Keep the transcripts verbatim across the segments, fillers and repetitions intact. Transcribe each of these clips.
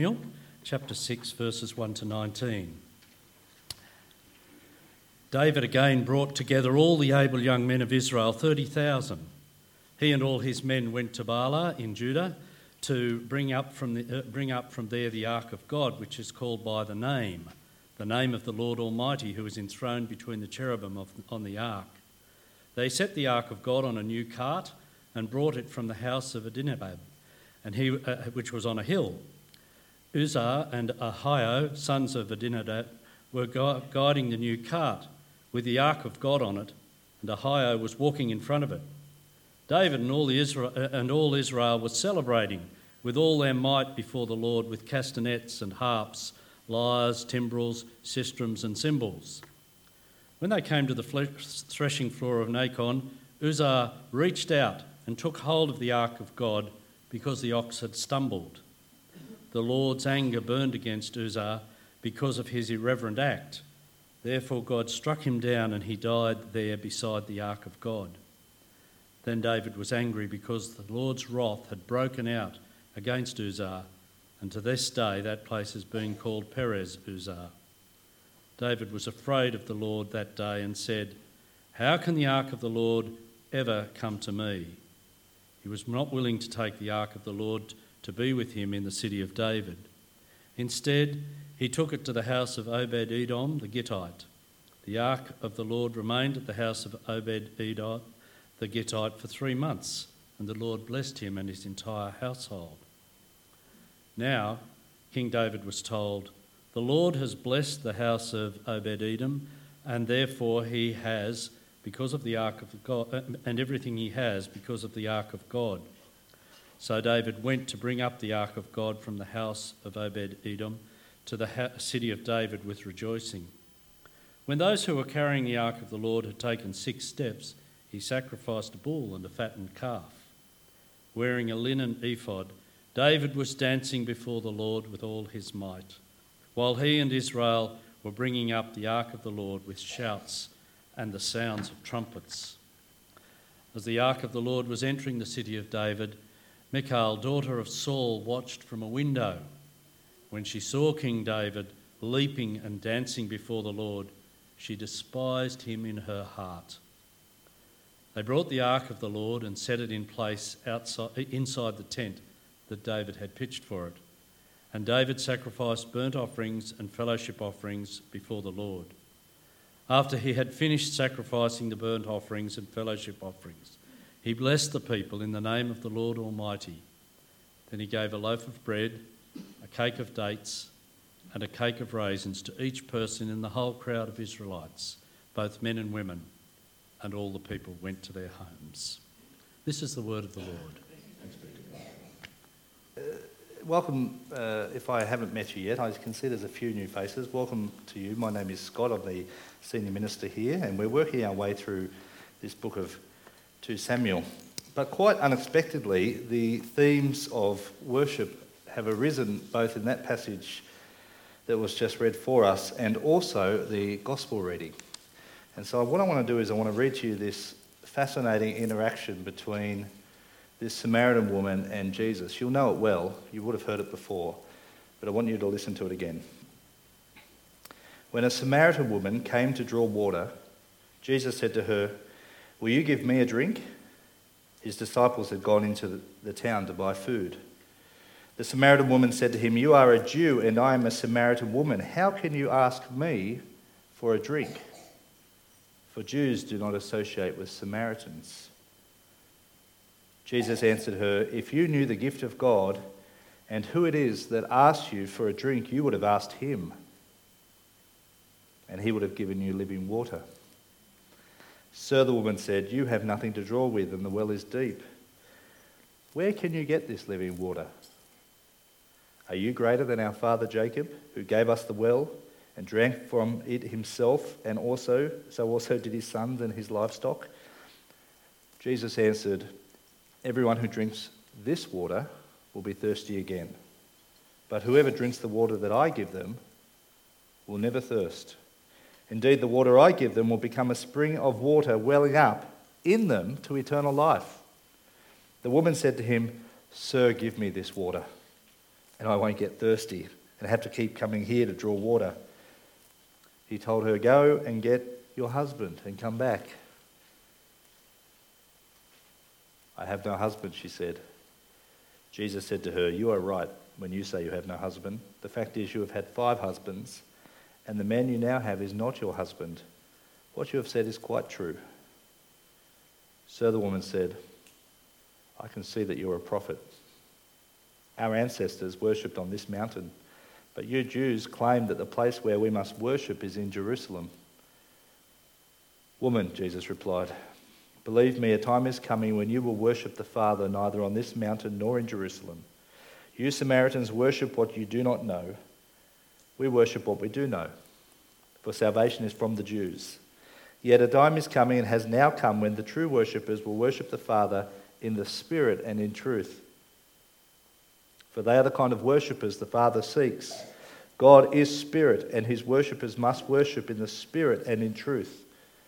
Chapter six, verses one to nineteen. David again brought together all the able young men of Israel, thirty thousand. He and all his men went to Baalah in Judah to bring up from the, uh, bring up from there the ark of God, which is called by the name, the name of the Lord Almighty, who is enthroned between the cherubim of, on the ark. They set the ark of God on a new cart and brought it from the house of Abinadab, and he, uh, which was on a hill. Uzzah and Ahio, sons of Abinadab, were gu- guiding the new cart with the ark of God on it, and Ahio was walking in front of it. David and all, the Israel, uh, and all Israel were celebrating with all their might before the Lord with castanets and harps, lyres, timbrels, sistrums and cymbals. When they came to the threshing floor of Nacon, Uzzah reached out and took hold of the ark of God because the ox had stumbled. The Lord's anger burned against Uzzah because of his irreverent act. Therefore God struck him down and he died there beside the ark of God. Then David was angry because the Lord's wrath had broken out against Uzzah, and to this day that place is being called Perez Uzzah. David was afraid of the Lord that day and said, "How can the ark of the Lord ever come to me?" He was not willing to take the ark of the Lord to be with him in the city of David. Instead, he took it to the house of Obed-Edom the Gittite. The ark of the Lord remained at the house of Obed-Edom the Gittite for three months, and the Lord blessed him and his entire household. Now, King David was told, "The Lord has blessed the house of Obed-Edom, and therefore he has, because of the ark of God, and everything he has because of the ark of God." So David went to bring up the ark of God from the house of Obed-Edom to the ha- city of David with rejoicing. When those who were carrying the ark of the Lord had taken six steps, he sacrificed a bull and a fattened calf. Wearing a linen ephod, David was dancing before the Lord with all his might, while he and Israel were bringing up the ark of the Lord with shouts and the sounds of trumpets. As the ark of the Lord was entering the city of David, Michal, daughter of Saul, watched from a window. When she saw King David leaping and dancing before the Lord, she despised him in her heart. They brought the ark of the Lord and set it in place outside, inside the tent that David had pitched for it. And David sacrificed burnt offerings and fellowship offerings before the Lord. After he had finished sacrificing the burnt offerings and fellowship offerings, he blessed the people in the name of the Lord Almighty. Then he gave a loaf of bread, a cake of dates, and a cake of raisins to each person in the whole crowd of Israelites, both men and women, and all the people went to their homes. This is the word of the Lord. Thanks be to God. Uh, welcome, uh, if I haven't met you yet, I can see there's a few new faces. Welcome to you. My name is Scott. I'm the senior minister here, and we're working our way through this book of Second Samuel. But quite unexpectedly, the themes of worship have arisen both in that passage that was just read for us and also the gospel reading. And so what I want to do is I want to read to you this fascinating interaction between this Samaritan woman and Jesus. You'll know it well. You would have heard it before, but I want you to listen to it again. When a Samaritan woman came to draw water, Jesus said to her, "Will you give me a drink?" His disciples had gone into the town to buy food. The Samaritan woman said to him, "You are a Jew and I am a Samaritan woman. How can you ask me for a drink?" For Jews do not associate with Samaritans. Jesus answered her, "If you knew the gift of God and who it is that asks you for a drink, you would have asked him, and he would have given you living water." "Sir," the woman said, "you have nothing to draw with and the well is deep. Where can you get this living water? Are you greater than our father Jacob, who gave us the well and drank from it himself, and also so also did his sons and his livestock?" Jesus answered, "Everyone who drinks this water will be thirsty again. But whoever drinks the water that I give them will never thirst. Indeed, the water I give them will become a spring of water welling up in them to eternal life." The woman said to him, "Sir, give me this water, and I won't get thirsty and have to keep coming here to draw water. He told her, go and get your husband and come back. I have no husband, she said. Jesus said to her, you are right when you say you have no husband. The fact is you have had five husbands, and the man you now have is not your husband. What you have said is quite true. So the woman said, I can see that you are a prophet. Our ancestors worshipped on this mountain, but you Jews claim that the place where we must worship is in Jerusalem. Woman, Jesus replied, believe me, a time is coming when you will worship the Father neither on this mountain nor in Jerusalem. You Samaritans worship what you do not know. We worship what we do know, for salvation is from the Jews. Yet a time is coming and has now come when the true worshippers will worship the Father in the Spirit and in truth. For they are the kind of worshippers the Father seeks. God is Spirit, and his worshippers must worship in the Spirit and in truth.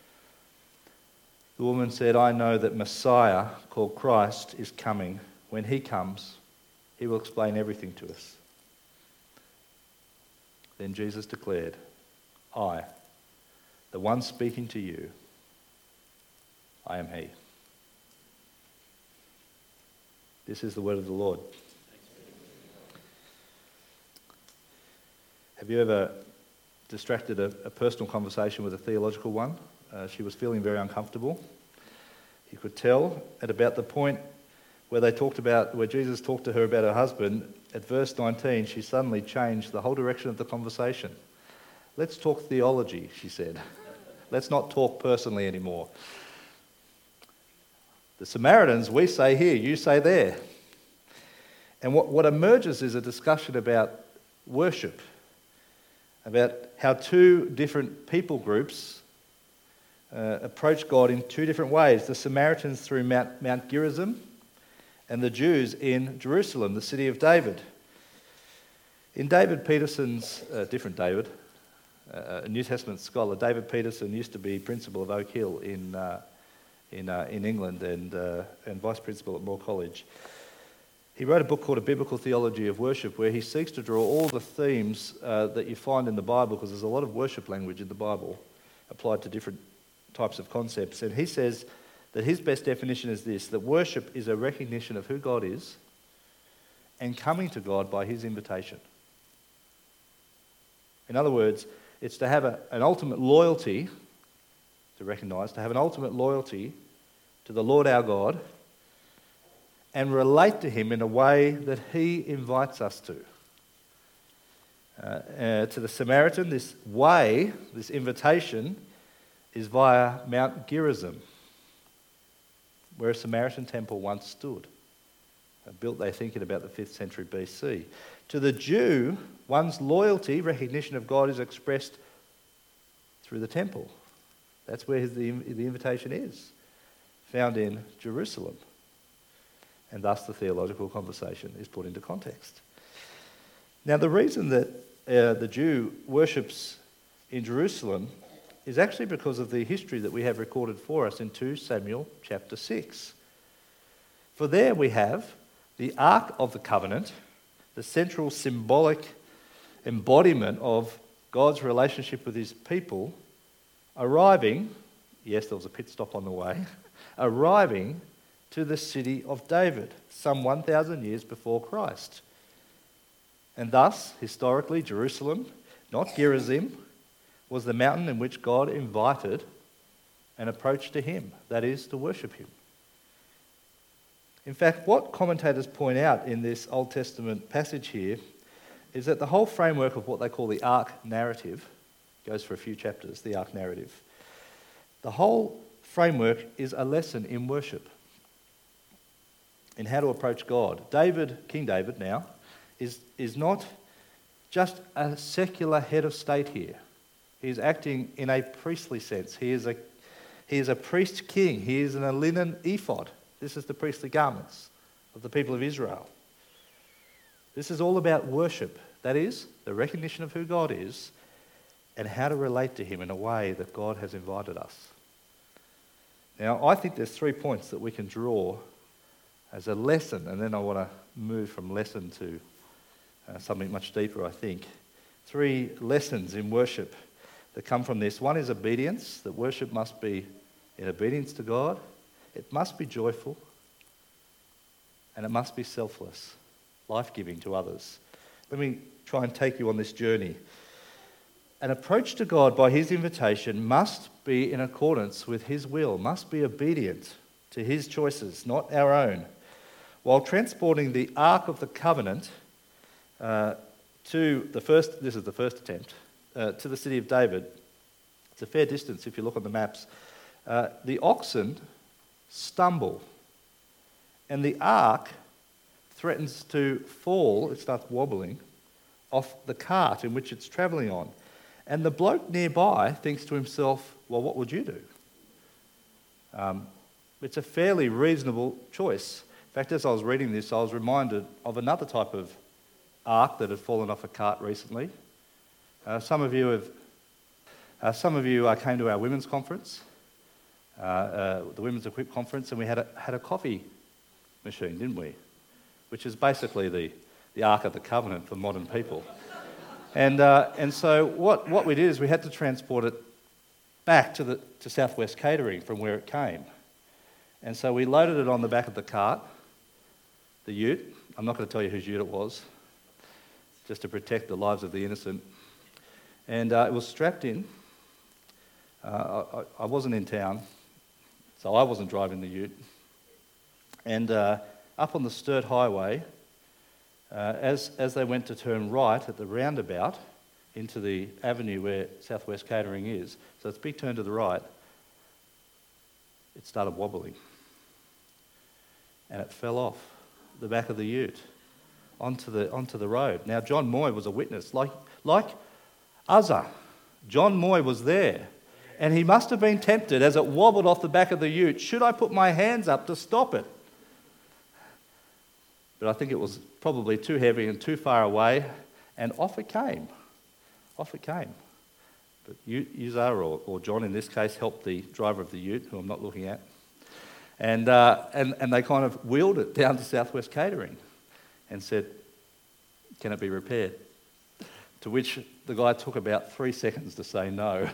The woman said, I know that Messiah, called Christ, is coming. When he comes, he will explain everything to us. Then Jesus declared, I, the one speaking to you, I am he. This is the word of the Lord. Have you ever distracted a, a personal conversation with a theological one? Uh, she was feeling very uncomfortable. You could tell at about the point where they talked about, where Jesus talked to her about her husband, at verse nineteen, she suddenly changed the whole direction of the conversation. Let's talk theology, she said. Let's not talk personally anymore. The Samaritans, we say here, you say there. And what, what emerges is a discussion about worship, about how two different people groups uh, approach God in two different ways. The Samaritans through Mount, Mount Gerizim, and the Jews in Jerusalem, the city of David. In David Peterson's, uh, different David, uh, a New Testament scholar, David Peterson used to be principal of Oak Hill in uh, in uh, in England and uh, and vice principal at Moore College. He wrote a book called A Biblical Theology of Worship, where he seeks to draw all the themes uh, that you find in the Bible, because there's a lot of worship language in the Bible applied to different types of concepts. And he says that his best definition is this, that worship is a recognition of who God is and coming to God by his invitation. In other words, it's to have a, an ultimate loyalty, to recognise, to have an ultimate loyalty to the Lord our God, and relate to him in a way that he invites us to. Uh, uh, to the Samaritan, this way, this invitation, is via Mount Gerizim, where a Samaritan temple once stood, uh, built, they think, in about the fifth century B C. To the Jew, one's loyalty, recognition of God, is expressed through the temple. That's where his, the, the invitation is, found in Jerusalem. And thus the theological conversation is put into context. Now, the reason that uh, the Jew worships in Jerusalem is actually because of the history that we have recorded for us in two Samuel chapter six. For there we have the Ark of the Covenant, the central symbolic embodiment of God's relationship with his people, arriving, yes, there was a pit stop on the way, arriving to the city of David, some one thousand years before Christ. And thus, historically, Jerusalem, not Gerizim, was the mountain in which God invited an approach to him, that is, to worship him. In fact, what commentators point out in this Old Testament passage here is that the whole framework of what they call the Ark narrative, goes for a few chapters, the Ark narrative, the whole framework is a lesson in worship, in how to approach God. David, King David now, is, is not just a secular head of state here. He is acting in a priestly sense. He is a, he is a priest king. He is in a linen ephod. This is the priestly garments of the people of Israel. This is all about worship. That is, the recognition of who God is and how to relate to him in a way that God has invited us. Now, I think there's three points that we can draw as a lesson, and then I want to move from lesson to uh, something much deeper, I think. Three lessons in worship that come from this. One is obedience, that worship must be in obedience to God. It must be joyful. And it must be selfless, life-giving to others. Let me try and take you on this journey. An approach to God by his invitation must be in accordance with his will, must be obedient to his choices, not our own. While transporting the Ark of the Covenant uh, to the first, this is the first attempt, uh, to the city of David, it's a fair distance if you look on the maps, uh, the oxen stumble and the Ark threatens to fall, it starts wobbling, off the cart in which it's travelling on. And the bloke nearby thinks to himself, well, what would you do? Um, it's a fairly reasonable choice. In fact, as I was reading this, I was reminded of another type of ark that had fallen off a cart recently. Uh, some of you have, uh, some of you uh, came to our women's conference, uh, uh, the Women's Equip conference, and we had a, had a coffee machine, didn't we? Which is basically the, the Ark of the Covenant for modern people. And uh, and so what, what we did is we had to transport it back to the to Southwest Catering from where it came. And so we loaded it on the back of the cart, the ute. I'm not going to tell you whose ute it was, just to protect the lives of the innocent. And uh, it was strapped in. Uh, I, I wasn't in town, so I wasn't driving the ute. And uh, up on the Sturt Highway, Uh, as, as they went to turn right at the roundabout into the avenue where Southwest Catering is, so it's a big turn to the right, it started wobbling. And it fell off the back of the ute onto the, onto the road. Now, John Moy was a witness. Like, like Uzzah, John Moy was there. And he must have been tempted as it wobbled off the back of the ute. Should I put my hands up to stop it? But I think it was probably too heavy and too far away, and off it came. Off it came. But Uzzah, or, or John in this case, helped the driver of the ute, who I'm not looking at, and, uh, and, and they kind of wheeled it down to Southwest Catering and said, can it be repaired? To which the guy took about three seconds to say no.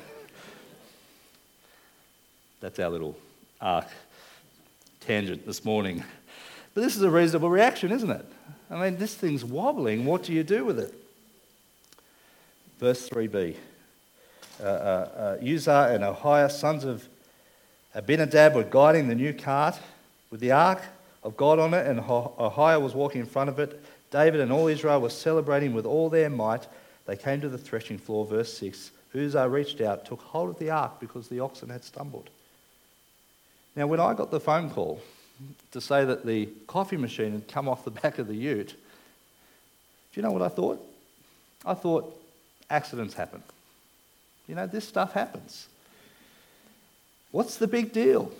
That's our little ark tangent this morning. But this is a reasonable reaction, isn't it? I mean, this thing's wobbling. What do you do with it? Verse three b. Uh, uh, uh, Uzzah and Ahiah, sons of Abinadab, were guiding the new cart with the ark of God on it, and Ahiah was walking in front of it. David and all Israel were celebrating with all their might. They came to the threshing floor, verse six. Uzzah reached out, took hold of the ark because the oxen had stumbled. Now, when I got the phone call to say that the coffee machine had come off the back of the ute, do you know what I thought? I thought, accidents happen. You know, this stuff happens. What's the big deal?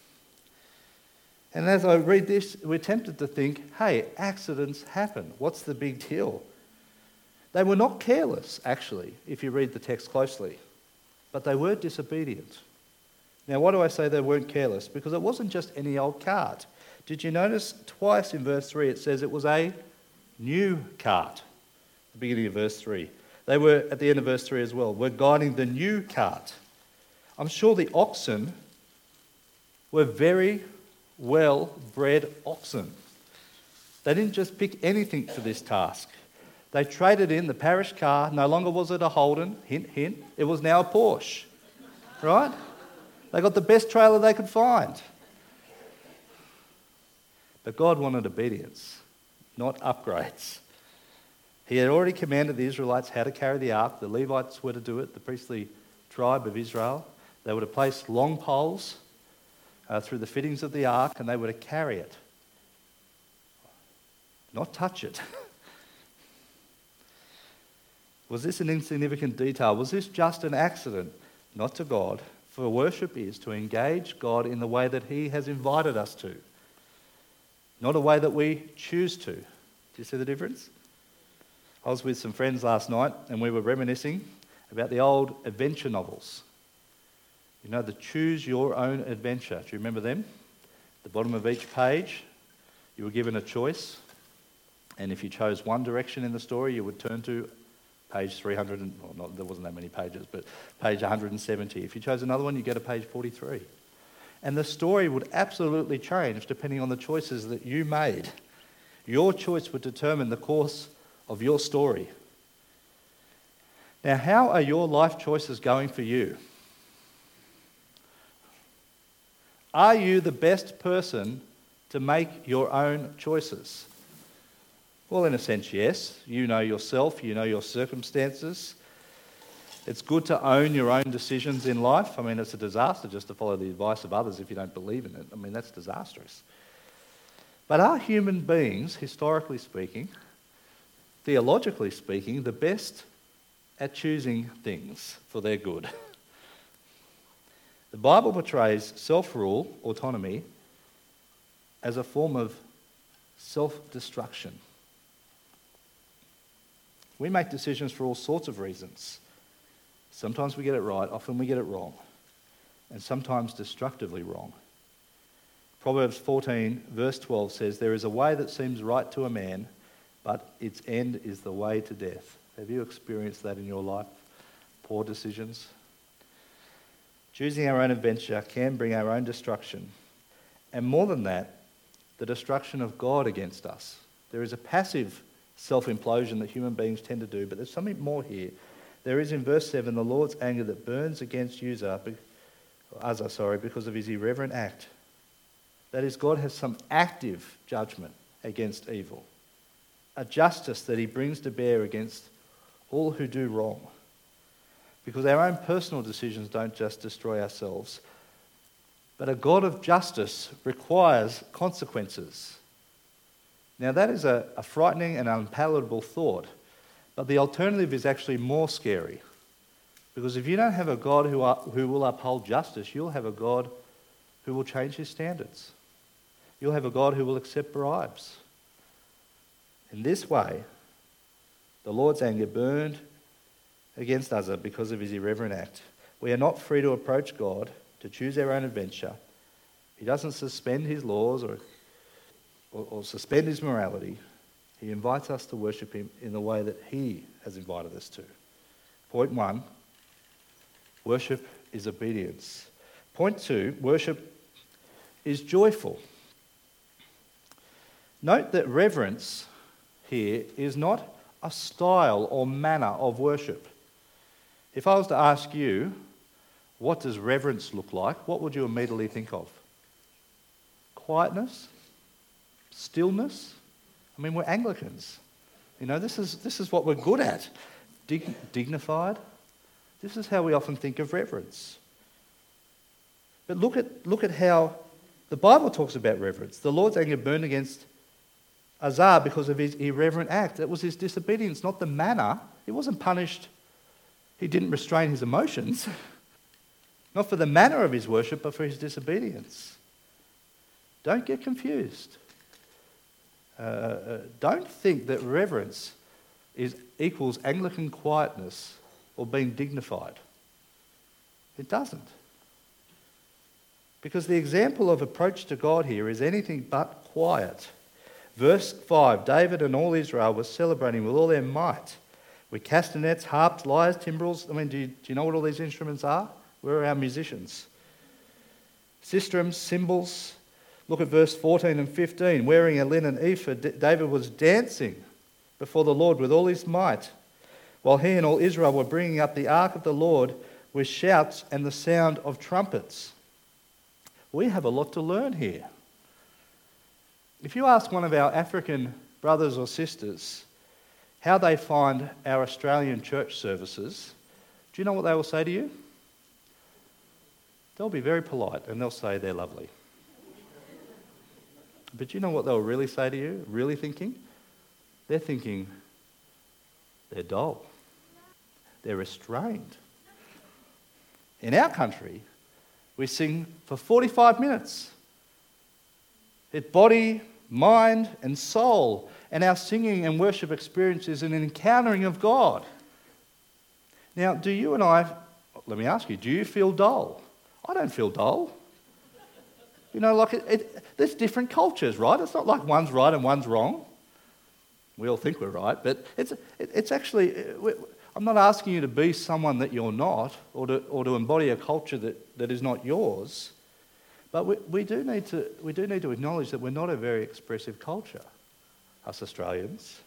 And as I read this, we're tempted to think, hey, accidents happen. What's the big deal? They were not careless, actually, if you read the text closely, but they were disobedient. Now, why do I say they weren't careless? Because it wasn't just any old cart. Did you notice twice in verse three it says it was a new cart? The beginning of verse three. They were, at the end of verse three as well, were guiding the new cart. I'm sure the oxen were very well-bred oxen. They didn't just pick anything for this task. They traded in the parish car. No longer was it a Holden, hint, hint. It was now a Porsche, right? They got the best trailer they could find. But God wanted obedience, not upgrades. He had already commanded the Israelites how to carry the ark. The Levites were to do it, the priestly tribe of Israel. They were to place long poles uh, through the fittings of the ark, and they were to carry it, not touch it. Was this an insignificant detail? Was this just an accident? Not to God. For worship is to engage God in the way that he has invited us to, not a way that we choose to. Do you see the difference? I was with some friends last night and we were reminiscing about the old adventure novels. You know, the Choose Your Own Adventure. Do you remember them? At the bottom of each page, you were given a choice. And if you chose one direction in the story, you would turn to page three hundred, and, well, not, there wasn't that many pages, but page one hundred seventy. If you chose another one, you get to page forty-three. And the story would absolutely change depending on the choices that you made. Your choice would determine the course of your story. Now, how are your life choices going for you? Are you the best person to make your own choices? Well, in a sense, yes. You know yourself, you know your circumstances. It's good to own your own decisions in life. I mean, it's a disaster just to follow the advice of others if you don't believe in it. I mean, that's disastrous. But are human beings, historically speaking, theologically speaking, the best at choosing things for their good? The Bible portrays self-rule, autonomy, as a form of self-destruction. We make decisions for all sorts of reasons. Sometimes we get it right, often we get it wrong, and sometimes destructively wrong. Proverbs fourteen, verse twelve says, "There is a way that seems right to a man, but its end is the way to death." Have you experienced that in your life? Poor decisions? Choosing our own adventure can bring our own destruction. And more than that, the destruction of God against us. There is a passive self-implosion that human beings tend to do, but there's something more here. There is in verse seven, the Lord's anger that burns against Uzzah, Uzzah sorry, because of his irreverent act. That is, God has some active judgment against evil, a justice that he brings to bear against all who do wrong. Because our own personal decisions don't just destroy ourselves, but a God of justice requires consequences. Now that is a, a frightening and unpalatable thought, but the alternative is actually more scary. Because if you don't have a God who, are, who will uphold justice, you'll have a God who will change his standards. You'll have a God who will accept bribes. In this way, the Lord's anger burned against Uzzah because of his irreverent act. We are not free to approach God, to choose our own adventure. He doesn't suspend his laws or, or, or suspend his morality. He invites us to worship him in the way that he has invited us to. Point one, worship is obedience. Point two, worship is joyful. Note that reverence here is not a style or manner of worship. If I was to ask you, what does reverence look like? What would you immediately think of? Quietness? Stillness? I mean, we're Anglicans. You know, this is this is what we're good at. Dig- dignified. This is how we often think of reverence. But look at look at how the Bible talks about reverence. The Lord's anger burned against Uzzah because of his irreverent act. It was his disobedience, not the manner. He wasn't punished. He didn't restrain his emotions. Not for the manner of his worship, but for his disobedience. Don't get confused. Uh, uh, don't think that reverence is equals Anglican quietness or being dignified. It doesn't. Because the example of approach to God here is anything but quiet. Verse five, David and all Israel were celebrating with all their might, with castanets, harps, lyres, timbrels. I mean, do you, do you know what all these instruments are? Where are our musicians? Sistrums, cymbals. Look at verse fourteen and fifteen. Wearing a linen ephod, David was dancing before the Lord with all his might, while he and all Israel were bringing up the ark of the Lord with shouts and the sound of trumpets. We have a lot to learn here. If you ask one of our African brothers or sisters how they find our Australian church services, do you know what they will say to you? They'll be very polite and they'll say they're lovely. But you know what they'll really say to you, really thinking? They're thinking they're dull. They're restrained. In our country, we sing for forty-five minutes. It's body, mind, and soul. And our singing and worship experience is an encountering of God. Now, do you and I, let me ask you, do you feel dull? I don't feel dull. You know, like, it, it, there's different cultures, right? It's not like one's right and one's wrong. We all think we're right, but it's, it's actually, I'm not asking you to be someone that you're not, or to, or to embody a culture that, that is not yours, but we, we, do need to, we do need to acknowledge that we're not a very expressive culture, us Australians.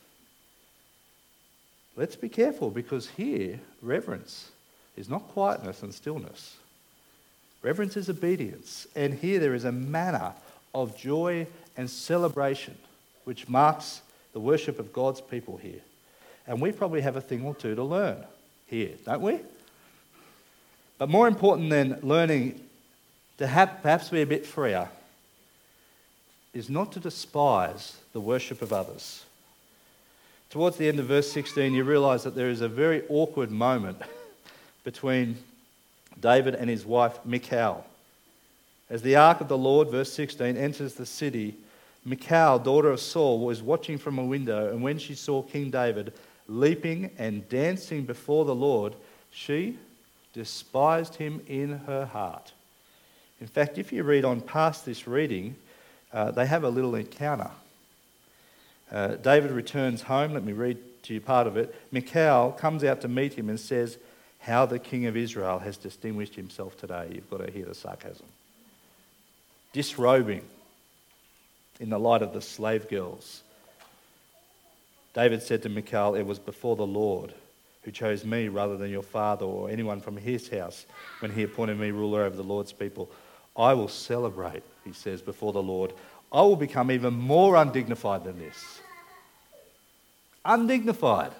Let's be careful, because here, reverence is not quietness and stillness. Reverence is obedience, and here there is a manner of joy and celebration which marks the worship of God's people here. And we probably have a thing or two to learn here, don't we? But more important than learning to have, perhaps be a bit freer is not to despise the worship of others. Towards the end of verse sixteen, you realise that there is a very awkward moment between David and his wife Michal. As the ark of the Lord, verse sixteen, enters the city, Michal, daughter of Saul, was watching from a window, and when she saw King David leaping and dancing before the Lord, she despised him in her heart. In fact, if you read on past this reading, uh, they have a little encounter. Uh, David returns home. Let me read to you part of it. Michal comes out to meet him and says, "How the king of Israel has distinguished himself today." You've got to hear the sarcasm. Disrobing in the light of the slave girls. David said to Michal, "It was before the Lord who chose me rather than your father or anyone from his house when he appointed me ruler over the Lord's people. I will celebrate," he says, "before the Lord. I will become even more undignified than this." Undignified.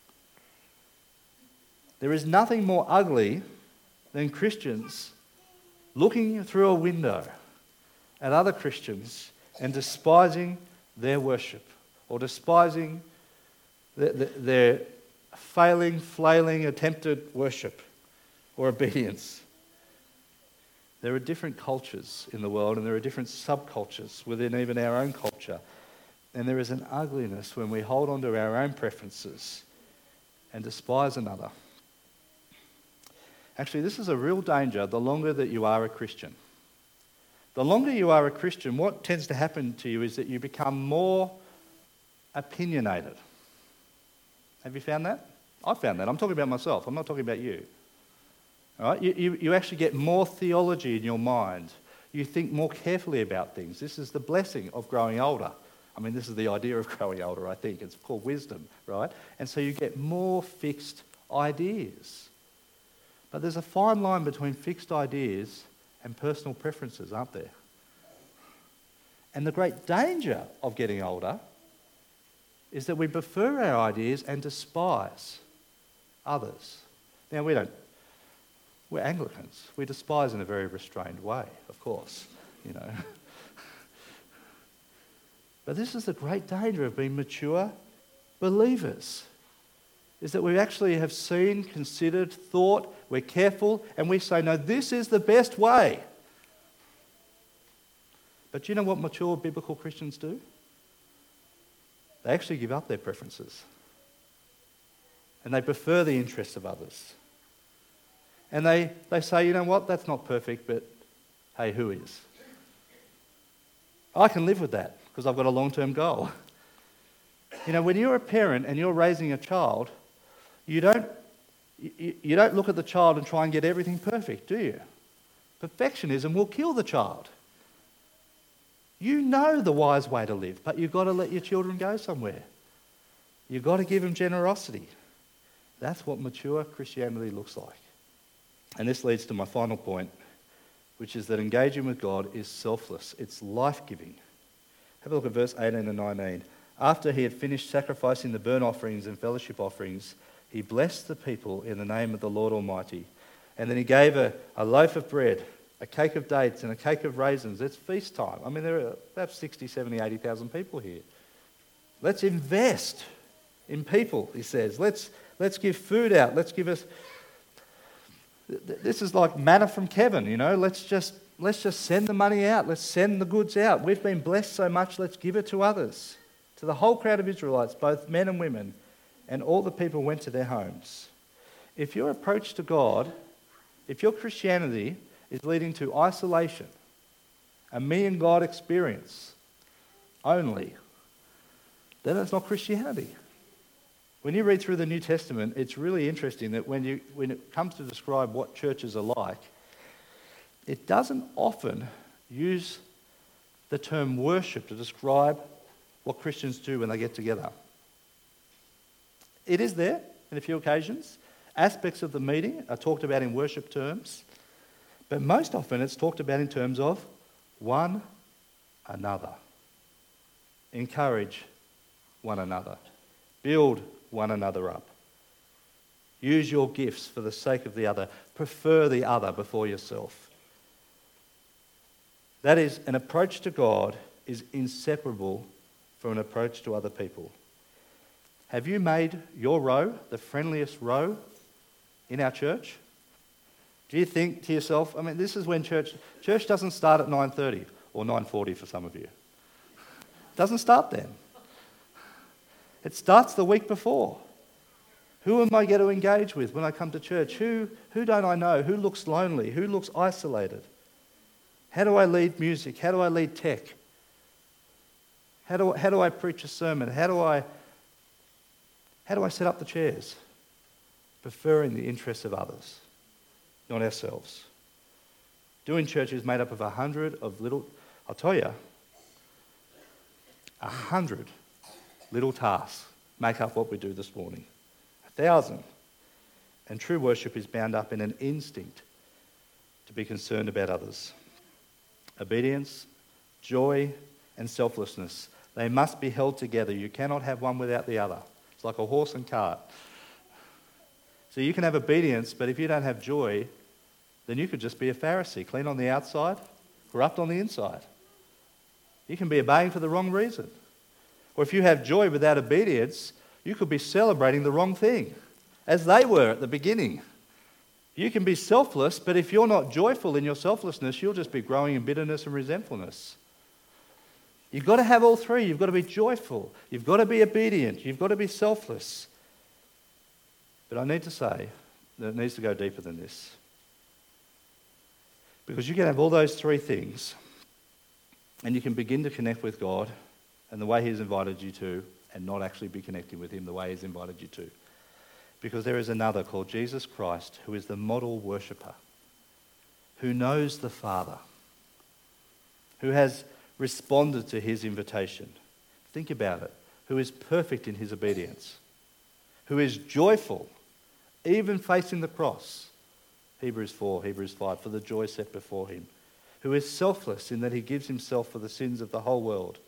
There is nothing more ugly than Christians looking through a window at other Christians and despising their worship, or despising their, their failing, flailing, attempted worship or obedience. There are different cultures in the world, and there are different subcultures within even our own culture. And there is an ugliness when we hold on to our own preferences and despise another. Actually, this is a real danger the longer that you are a Christian. The longer you are a Christian, what tends to happen to you is that you become more opinionated. Have you found that? I've found that. I'm talking about myself. I'm not talking about you. All right? You, you, you actually get more theology in your mind. You think more carefully about things. This is the blessing of growing older. I mean, this is the idea of growing older, I think. It's called wisdom, right? And so you get more fixed ideas. But there's a fine line between fixed ideas and personal preferences, aren't there? And the great danger of getting older is that we prefer our ideas and despise others. Now, we don't, we're Anglicans. We despise in a very restrained way, of course, you know. But this is the great danger of being mature believers, is that we actually have seen, considered, thought, we're careful, and we say, no, this is the best way. But do you know what mature biblical Christians do? They actually give up their preferences. And they prefer the interests of others. And they, they say, you know what, that's not perfect, but hey, who is? I can live with that because I've got a long-term goal. You know, when you're a parent and you're raising a child, you don't, you, you don't look at the child and try and get everything perfect, do you? Perfectionism will kill the child. You know the wise way to live, but you've got to let your children go somewhere. You've got to give them generosity. That's what mature Christianity looks like. And this leads to my final point, which is that engaging with God is selfless. It's life-giving. Have a look at verse eighteen and nineteen. After he had finished sacrificing the burnt offerings and fellowship offerings, he blessed the people in the name of the Lord Almighty. And then he gave a, a loaf of bread, a cake of dates, and a cake of raisins. It's feast time. I mean, there are perhaps sixty, seventy, eighty thousand people here. Let's invest in people, he says. Let's, let's give food out. Let's give us... This is like manna from Kevin, you know. Let's just, let's just send the money out. Let's send the goods out. We've been blessed so much, let's give it to others. To the whole crowd of Israelites, both men and women, and all the people went to their homes. If your approach to God, if your Christianity is leading to isolation, a me and God experience only, then it's not Christianity. When you read through the New Testament, it's really interesting that when you when it comes to describe what churches are like, it doesn't often use the term worship to describe what Christians do when they get together. It is there in a few occasions. Aspects of the meeting are talked about in worship terms, but most often it's talked about in terms of one another. Encourage one another. Build one another up. Use your gifts for the sake of the other. Prefer the other before yourself. That is, an approach to God is inseparable from an approach to other people. Have you made your row the friendliest row in our church? Do you think to yourself, I mean, this is when church, church doesn't start at nine thirty or nine forty for some of you. It doesn't start then. It starts the week before. Who am I going to engage with when I come to church? Who, who don't I know? Who looks lonely? Who looks isolated? How do I lead music? How do I lead tech? How do, how do I preach a sermon? How do I, how do I set up the chairs? Preferring the interests of others, not ourselves. Doing church is made up of a hundred of little, I'll tell you, a hundred little tasks make up what we do this morning. A thousand. And true worship is bound up in an instinct to be concerned about others. Obedience, joy, and selflessness. They must be held together. You cannot have one without the other. It's like a horse and cart. So you can have obedience, but if you don't have joy, then you could just be a Pharisee, clean on the outside, corrupt on the inside. You can be obeying for the wrong reason. Or if you have joy without obedience, you could be celebrating the wrong thing, as they were at the beginning. You can be selfless, but if you're not joyful in your selflessness, you'll just be growing in bitterness and resentfulness. You've got to have all three. You've got to be joyful. You've got to be obedient. You've got to be selfless. But I need to say that it needs to go deeper than this. Because you can have all those three things, and you can begin to connect with God and the way He's invited you to, and not actually be connecting with Him the way He's invited you to. Because there is another called Jesus Christ, who is the model worshipper, who knows the Father, who has responded to His invitation. Think about it. Who is perfect in His obedience, who is joyful, even facing the cross. Hebrews four, Hebrews five, for the joy set before Him. Who is selfless in that He gives Himself for the sins of the whole world.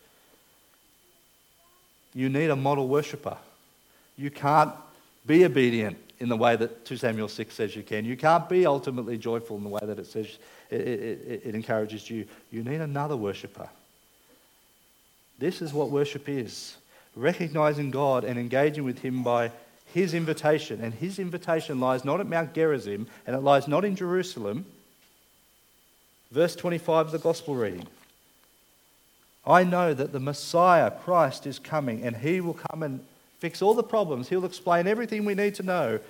You need a model worshipper. You can't be obedient in the way that two Samuel six says you can. You can't be ultimately joyful in the way that it says it, it, it encourages you. You need another worshipper. This is what worship is. Recognizing God and engaging with Him by His invitation. And His invitation lies not at Mount Gerizim, and it lies not in Jerusalem. Verse twenty-five of the Gospel reading. I know that the Messiah, Christ, is coming, and He will come and fix all the problems. He'll explain everything we need to know.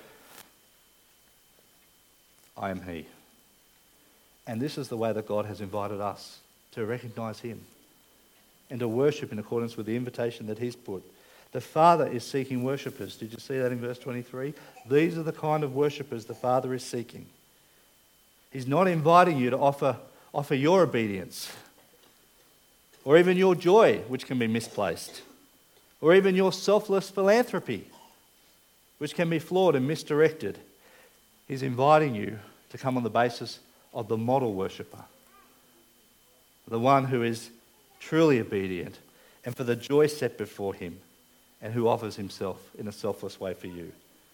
I am He. And this is the way that God has invited us to recognize Him and to worship in accordance with the invitation that He's put. The Father is seeking worshippers. Did you see that in verse twenty-three? These are the kind of worshippers the Father is seeking. He's not inviting you to offer, offer your obedience, or even your joy, which can be misplaced, or even your selfless philanthropy, which can be flawed and misdirected. He's inviting you to come on the basis of the model worshipper, the one who is truly obedient and for the joy set before Him, and who offers Himself in a selfless way for you.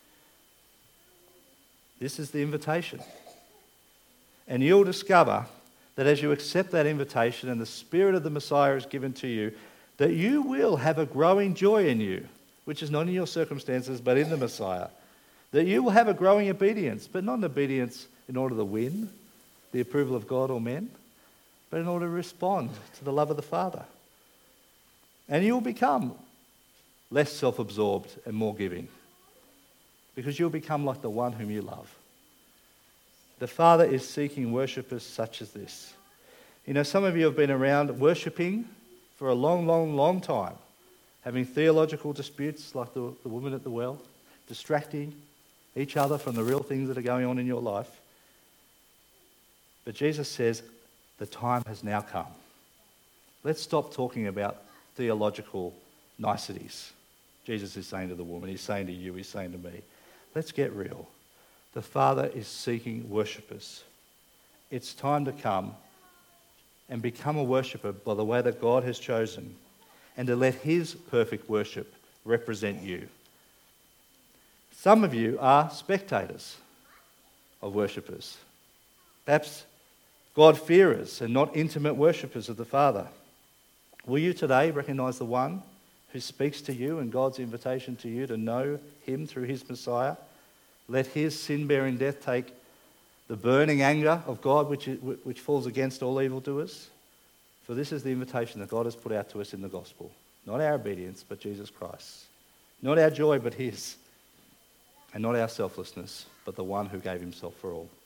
This is the invitation. And you'll discover that as you accept that invitation and the Spirit of the Messiah is given to you, that you will have a growing joy in you, which is not in your circumstances, but in the Messiah. That you will have a growing obedience, but not an obedience in order to win the approval of God or men, but in order to respond to the love of the Father. And you will become less self-absorbed and more giving, because you'll become like the one whom you love. The Father is seeking worshippers such as this. You know, some of you have been around worshipping for a long, long, long time, having theological disputes like the, the woman at the well, distracting each other from the real things that are going on in your life. But Jesus says, the time has now come. Let's stop talking about theological niceties. Jesus is saying to the woman, he's saying to you, he's saying to me, let's get real. The Father is seeking worshippers. It's time to come and become a worshipper by the way that God has chosen, and to let his perfect worship represent you. Some of you are spectators of worshippers. Perhaps God-fearers and not intimate worshippers of the Father. Will you today recognise the one who speaks to you and God's invitation to you to know him through his Messiah? Let his sin-bearing death take the burning anger of God which, which falls against all evildoers. For this is the invitation that God has put out to us in the gospel. Not our obedience, but Jesus Christ. Not our joy, but his. And not our selflessness, but the one who gave himself for all.